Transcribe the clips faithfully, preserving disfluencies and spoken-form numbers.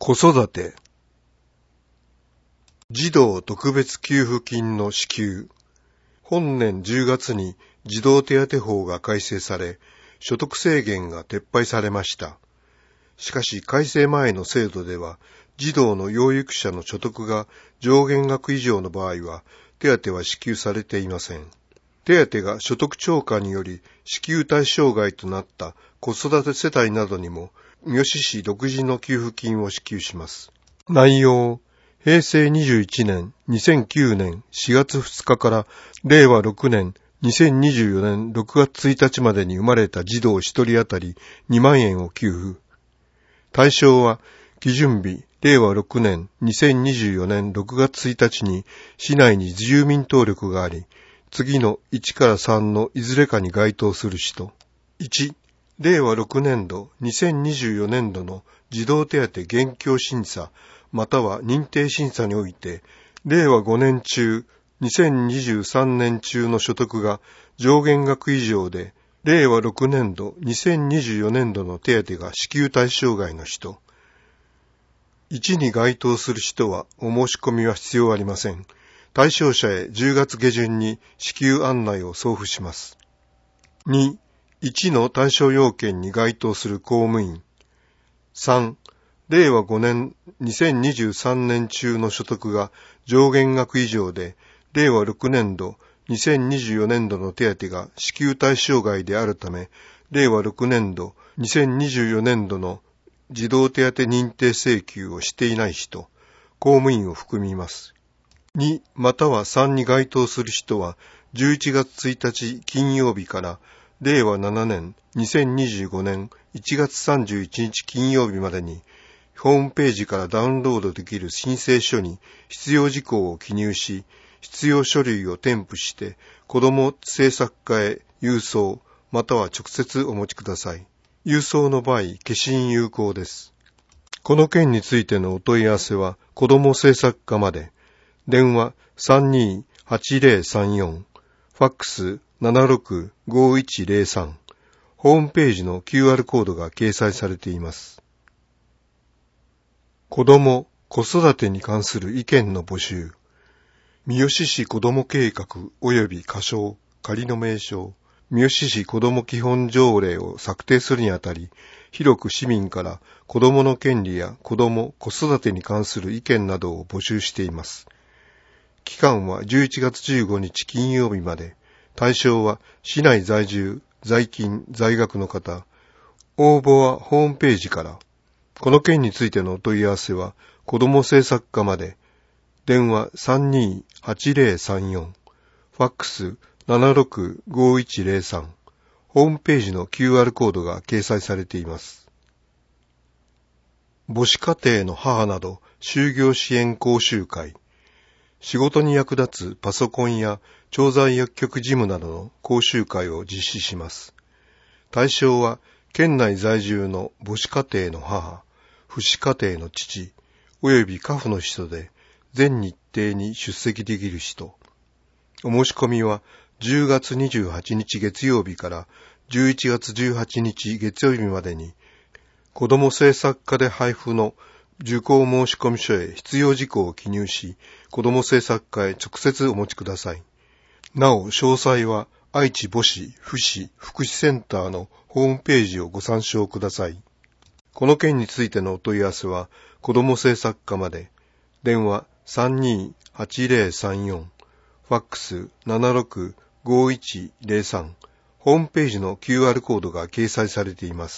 子育て。児童特別給付金の支給。本年じゅうがつに児童手当法が改正され、所得制限が撤廃されました。しかし改正前の制度では、児童の養育者の所得が上限額以上の場合は、手当は支給されていません。手当が所得超過により支給対象外となった子育て世帯などにも、三好市独自の給付金を支給します。内容、へいせいにじゅういちねん、にせんきゅうねんしがつふつかかられいわろくねん、にせんにじゅうよねんろくがつついたちまでに生まれた児童ひとり当たりにまんえんを給付。対象は、基準日、れいわろくねん、にせんにじゅうよねんろくがつついたちに市内に住民登録があり、次のいちからさんのいずれかに該当する人。いち、れいわろくねんど、にせんにじゅうよねんどの児童手当現況審査、または認定審査において、れいわごねん中、にせんにじゅうさんねん中の所得が上限額以上で、れいわろくねんど、にせんにじゅうよねんどの手当が支給対象外の人。いちに該当する人はお申し込みは必要ありません。対象者へじゅうがつげじゅんに支給案内を送付します。に、いちの対象要件に該当する公務員。さん、れいわごねん、にせんにじゅうさんねん中の所得が上限額以上で、れいわろくねんど、にせんにじゅうよねんどの手当が支給対象外であるため、れいわろくねんど、にせんにじゅうよねんどの児童手当認定請求をしていない人、公務員を含みます。に、またはさんに該当する人は、じゅういちがつついたち金曜日かられいわななねん、にせんにじゅうごねんいちがつさんじゅういちにち金曜日までに、ホームページからダウンロードできる申請書に必要事項を記入し、必要書類を添付して、子ども政策課へ郵送、または直接お持ちください。郵送の場合、消印有効です。この件についてのお問い合わせは、子ども政策課まで。電話 さんにーはちぜろさんよん、ファックス ななろくごいちぜろさん、ホームページの キューアール コードが掲載されています。子ども・子育てに関する意見の募集。三好市子ども計画及び仮称、仮の名称、三好市子ども基本条例を策定するにあたり、広く市民から子どもの権利や子ども・子育てに関する意見などを募集しています。期間はじゅういちがつじゅうごにち金曜日まで、対象は市内在住、在勤、在学の方。応募はホームページから。この件についてのお問い合わせは、子ども政策課まで。電話 さんにーはちぜろさんよん、ファックス ななろくごいちぜろさん、ホームページの キューアール コードが掲載されています。母子家庭の母など就業支援講習会。仕事に役立つパソコンや調剤薬局事務などの講習会を実施します。対象は県内在住の母子家庭の母、父子家庭の父、及び家父の人で全日程に出席できる人。お申し込みはじゅうがつにじゅうはちにち月曜日からじゅういちがつじゅうはちにち月曜日までに、子ども政策課で配布の受講申込書へ必要事項を記入し、子ども政策課へ直接お持ちください。なお、詳細は愛知母子父子福祉センターのホームページをご参照ください。この件についてのお問い合わせは、子ども政策課まで。電話 さんにーはちぜろさんよん、ファックス ななろくごいちぜろさん、ホームページの キューアール コードが掲載されています。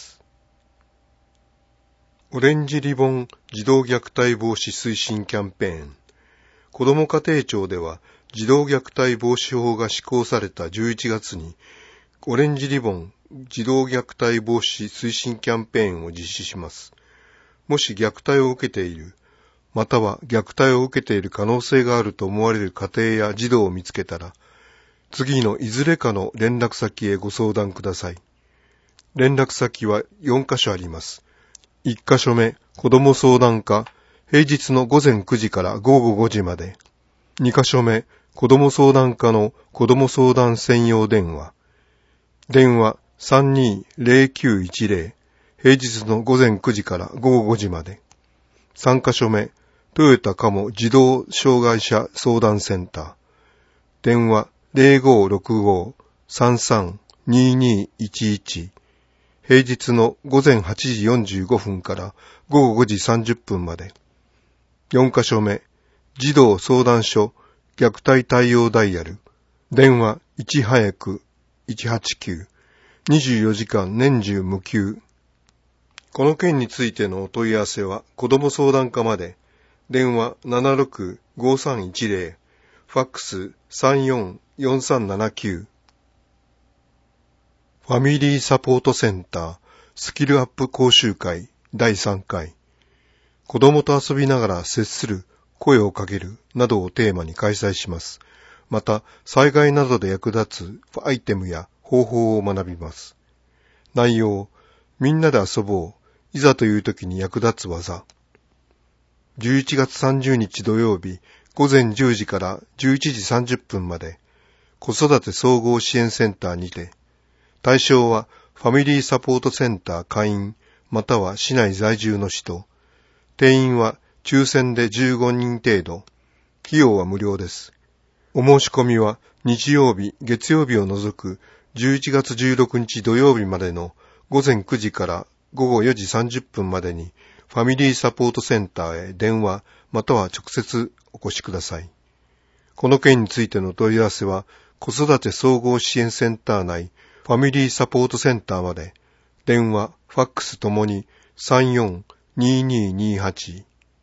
オレンジリボン児童虐待防止推進キャンペーン。子ども家庭庁では児童虐待防止法が施行されたじゅういちがつにオレンジリボン児童虐待防止推進キャンペーンを実施します。もし虐待を受けている、または虐待を受けている可能性があると思われる家庭や児童を見つけたら、次のいずれかの連絡先へご相談ください。連絡先はよんかしょあります。いっかしょめ、子ども相談課、平日のごぜんくじからごごごじまで。にかしょめ、子ども相談課の子ども相談専用電話。電話 さんにーぜろきゅういちぜろ、平日のごぜんくじからごごごじまで。 さんカ所目、トヨタカモ自動障害者相談センター。電話 ゼロごろくご さんさん ににいちいち。平日の午前はちじよんじゅうごふんから午後ごじさんじゅっぷんまで。よんカ所目、児童相談所虐待対応ダイヤル。電話いち早くいちはちきゅう。にじゅうよじかん年中無休。この件についてのお問い合わせは子ども相談課まで。電話 ななろくごさんいちゼロ。ファックス さんよんよんさんななきゅう。ファミリーサポートセンタースキルアップ講習会だいさんかい。子供と遊びながら接する、声をかけるなどをテーマに開催します。また、災害などで役立つアイテムや方法を学びます。内容、みんなで遊ぼう、いざという時に役立つ技。じゅういちがつさんじゅうにち土曜日、午前じゅうじからじゅういちじさんじゅっぷんまで、子育て総合支援センターにて、対象はファミリーサポートセンター会員または市内在住の人。定員は抽選でじゅうごにん程度。費用は無料です。お申し込みは日曜日、月曜日を除くじゅういちがつじゅうろくにち土曜日までの午前くじから午後よじさんじゅっぷんまでにファミリーサポートセンターへ電話または直接お越しください。この件についての問い合わせは子育て総合支援センター内ファミリーサポートセンターまで、電話、ファックスともにさんよんにににはち。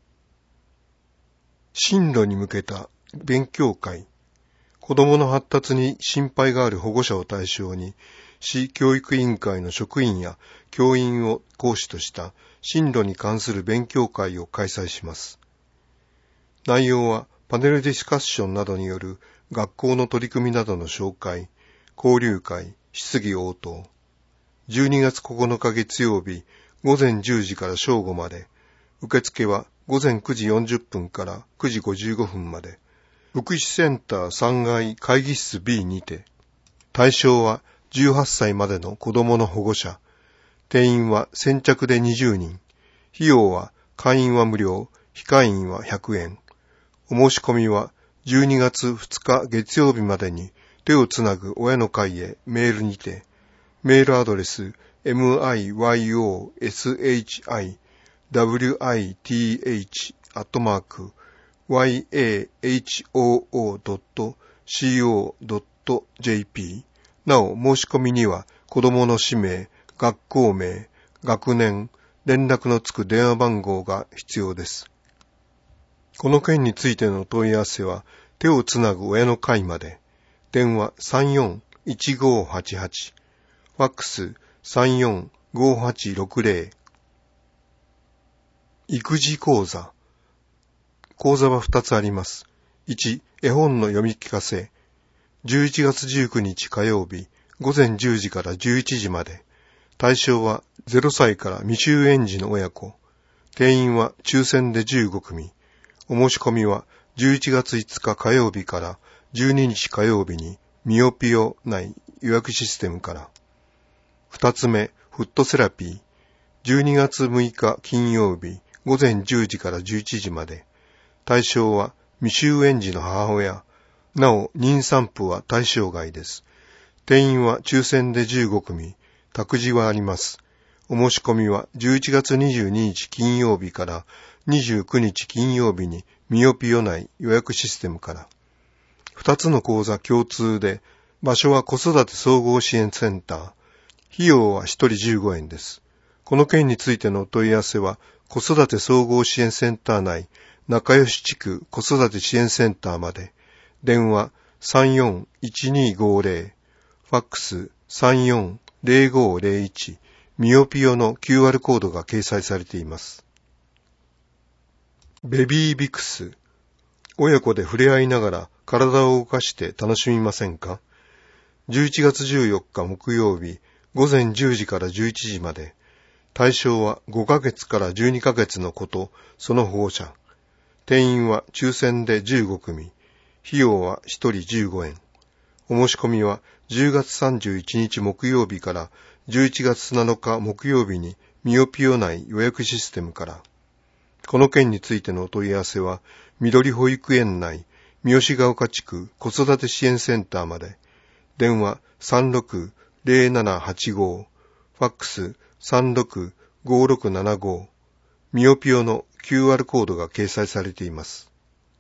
進路に向けた勉強会。子どもの発達に心配がある保護者を対象に、市教育委員会の職員や教員を講師とした進路に関する勉強会を開催します。内容はパネルディスカッションなどによる学校の取り組みなどの紹介、交流会、質疑応答。じゅうにがつここのか月曜日、午前じゅうじから正午まで。受付は午前くじよんじゅっぷんからくじごじゅうごふんまで。福祉センターさんがい会議室 ビー にて。対象はじゅうはっさいまでの子供の保護者。定員は先着でにじゅうにん。費用は会員は無料、非会員はひゃくえん。お申し込みはじゅうにがつふつか月曜日までに手をつなぐ親の会へメールにて、メールアドレス ミヨシワイト アットマーク ワイエーエイチオーオー ドット シーオー ドット ジェーピー。なお、申し込みには子供の氏名、学校名、学年、連絡のつく電話番号が必要です。この件についての問い合わせは、手をつなぐ親の会まで。電話さんよんいちごはちはち。ファックスさんよんごはちろくゼロ。育児講座。講座はふたつあります。いち、絵本の読み聞かせ。じゅういちがつじゅうくにち火曜日、午前じゅうじからじゅういちじまで。対象はゼロさいから未就園児の親子。定員は抽選でじゅうごくみ。お申し込みはじゅういちがついつか火曜日からじゅうににち火曜日にミオピオ内予約システムから。二つ目、フットセラピー。じゅうにがつむいか金曜日、午前じゅうじからじゅういちじまで。対象は未就園児の母親。なお、妊産婦は対象外です。定員は抽選でじゅうごくみ。託児はあります。お申し込みはじゅういちがつにじゅうににち金曜日からにじゅうくにち金曜日にミオピオ内予約システムから。二つの講座共通で、場所は子育て総合支援センター。費用はひとりじゅうごえんです。この件についてのお問い合わせは、子育て総合支援センター内、仲良し地区子育て支援センターまで。電話さんよんいちにごゼロ。ファックスさんよんゼロごゼロいち。ミオピオの キューアール コードが掲載されています。ベビービクス。親子で触れ合いながら体を動かして楽しみませんか？じゅういちがつじゅうよっか木曜日、午前じゅうじからじゅういちじまで。対象はごかげつからじゅうにかげつの子とその保護者。定員は抽選でじゅうごくみ。費用はひとりじゅうごえん。お申し込みはじゅうがつさんじゅういちにち木曜日からじゅういちがつなのか木曜日にミオピオ内予約システムから。 この件についてのお問い合わせは、緑保育園内、三好ヶ丘地区子育て支援センターまで、電話 さんろくゼロななはちご、ファックス さんろくごろくななご、ミオピオの キューアール コードが掲載されています。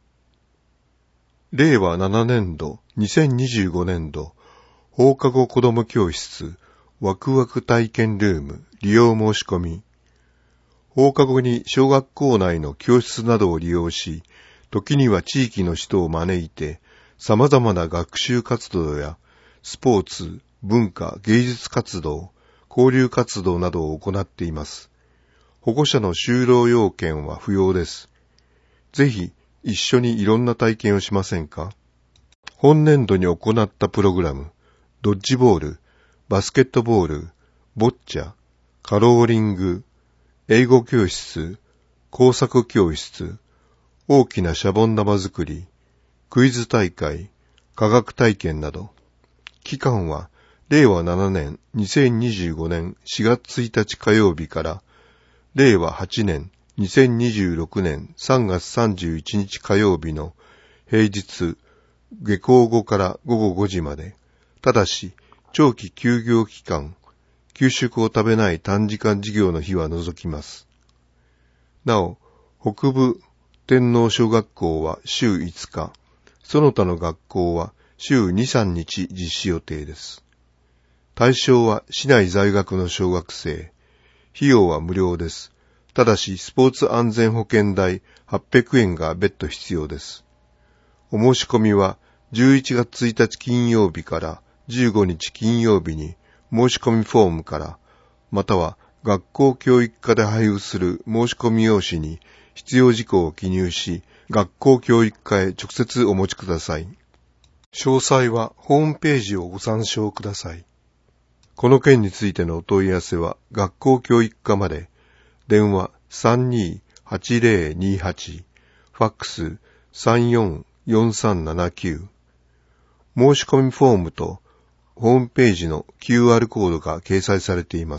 れいわななねんど、にせんにじゅうごねんど、放課後子ども教室、ワクワク体験ルーム、利用申し込み。放課後に小学校内の教室などを利用し、時には地域の人を招いて、様々な学習活動や、スポーツ、文化、芸術活動、交流活動などを行っています。保護者の就労要件は不要です。ぜひ、一緒にいろんな体験をしませんか？本年度に行ったプログラム、ドッジボール、バスケットボール、ボッチャ、カローリング、英語教室、工作教室、大きなシャボン玉作り、クイズ大会、科学体験など、期間はれいわななねんにせんにじゅうごねんしがつついたち火曜日かられいわはちねんにせんにじゅうろくねんさんがつさんじゅういちにち火曜日の平日下校後からごごごじまで、ただし長期休業期間、給食を食べない短時間授業の日は除きます。なお、北部天皇小学校は週いつか、その他の学校は週に、さんにち実施予定です。対象は市内在学の小学生。費用は無料です。ただし、スポーツ安全保険代はっぴゃくえんが別途必要です。お申し込みはじゅういちがつついたち金曜日からじゅうごにち金曜日に申し込みフォームから、または学校教育課で配布する申し込み用紙に必要事項を記入し、学校教育課へ直接お持ちください。詳細はホームページをご参照ください。この件についてのお問い合わせは学校教育課まで、電話 さんにーはちぜろにはち、ファックス さんよんよんさんななきゅう。申し込みフォームとホームページの キューアール コードが掲載されています。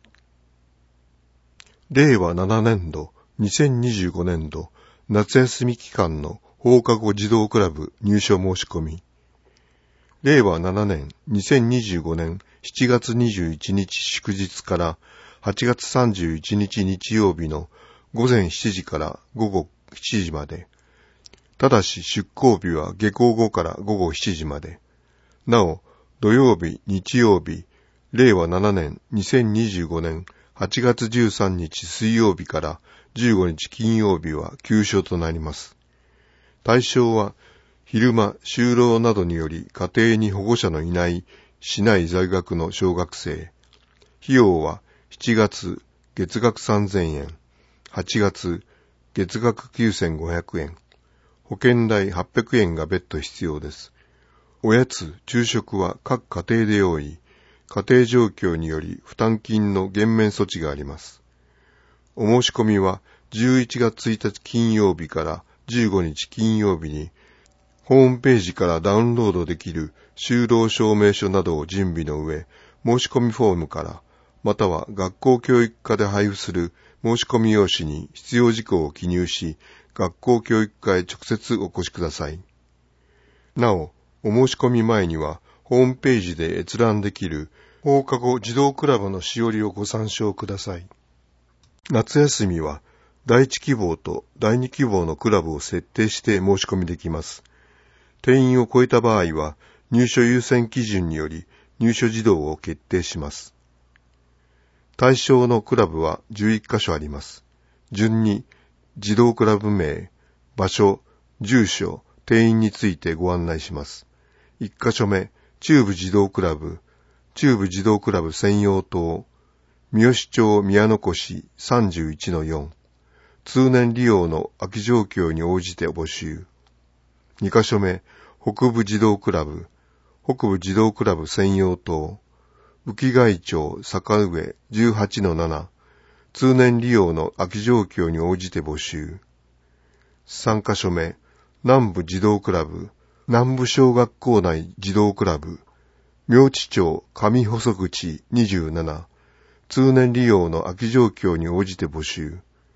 れいわななねんど、にせんにじゅうごねんど、夏休み期間の放課後児童クラブ入所申し込み。れいわななねんにせんにじゅうごねんしちがつにじゅういちにち祝日からはちがつさんじゅういちにち日曜日のごぜんしちじからごごしちじまで。ただし出校日は下校後からごごしちじまで。なお、土曜日、日曜日、れいわななねんにせんにじゅうごねんはちがつじゅうさんにち水曜日からじゅうごにち金曜日は休所となります。対象は、昼間、就労などにより家庭に保護者のいない市内在学の小学生。費用はしちがつ月額さんぜんえん、はちがつ月額きゅうせんごひゃくえん、保険代はっぴゃくえんが別途必要です。おやつ、昼食は各家庭で用意、家庭状況により負担金の減免措置があります。お申し込みはじゅういちがつついたち金曜日からじゅうごにち金曜日に、ホームページからダウンロードできる就労証明書などを準備の上、申し込みフォームから、または学校教育課で配布する申し込み用紙に必要事項を記入し、学校教育課へ直接お越しください。なお、お申し込み前には、ホームページで閲覧できる放課後児童クラブのしおりをご参照ください。夏休みは、だいいち希望とだいに希望のクラブを設定して申し込みできます。定員を超えた場合は、入所優先基準により入所児童を決定します。対象のクラブはじゅういっかしょあります。順に、児童クラブ名、場所、住所、定員についてご案内します。いっかしょめ、中部児童クラブ、中部児童クラブ専用棟、三好町宮の越 さんじゅういちのよん、通年利用の空き状況に応じて募集。にかしょめ、北部児童クラブ、北部児童クラブ専用棟、浮貝町坂上 じゅうはちのなな、通年利用の空き状況に応じて募集。さんかしょめ、南部児童クラブ、南部小学校内児童クラブ、明知町上細口にじゅうなな、通年利用の空き状況に応じて募集。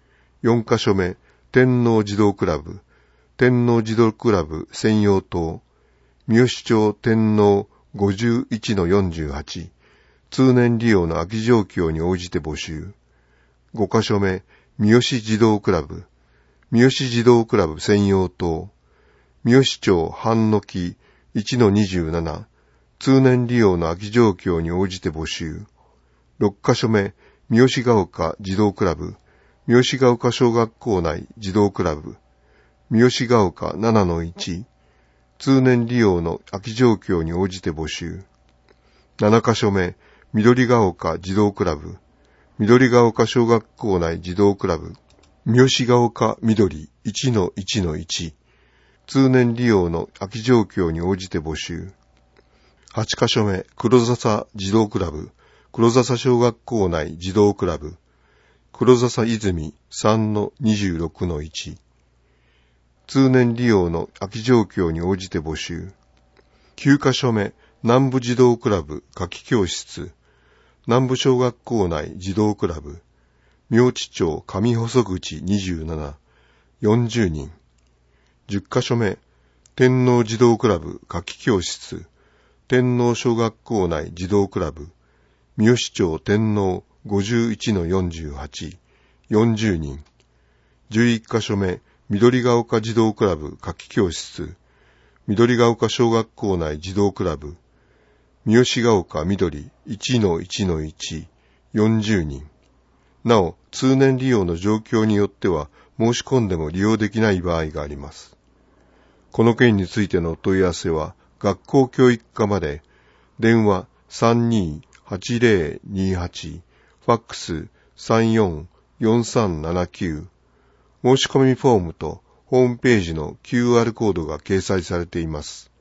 よんカ所目、天皇児童クラブ、天皇児童クラブ専用棟、三好町天皇 ごじゅういちのよんじゅうはち、通年利用の空き状況に応じて募集。ごカ所目、三好児童クラブ、三好児童クラブ専用棟、三好町半の木 いちのにじゅうなな、通年利用の空き状況に応じて募集。ろっカ所目、三好ヶ丘児童クラブ、三好ヶ丘小学校内児童クラブ、三好ヶ丘 ななのいち、通年利用の空き状況に応じて募集。ななカ所目、緑ヶ丘児童クラブ、緑ヶ丘小学校内児童クラブ、三好ヶ丘緑 いちのいちのいち、通年利用の空き状況に応じて募集。はちカ所目、黒笹児童クラブ、黒笹小学校内児童クラブ、黒笹泉 さんのにじゅうろくのいち、通年利用の空き状況に応じて募集。きゅうカ所目、南部児童クラブ夏季教室、南部小学校内児童クラブ、明知町上細口にじゅうなな、よんじゅうにん。じゅっカ所目、天皇児童クラブ夏季教室、天皇小学校内児童クラブ、三好町天皇 ごじゅういちのよんじゅうはち、よんじゅうにん。じゅういっカ所目、緑ヶ丘児童クラブ夏季教室、緑ヶ丘小学校内児童クラブ、三好ヶ丘緑 いちのいちのいち、よんじゅうにん。なお、通年利用の状況によっては申し込んでも利用できない場合があります。この件についてのお問い合わせは、学校教育課まで、電話 さんにーはちぜろにはち、ファックス さんよんよんさんななきゅう、申し込みフォームとホームページの キューアール コードが掲載されています。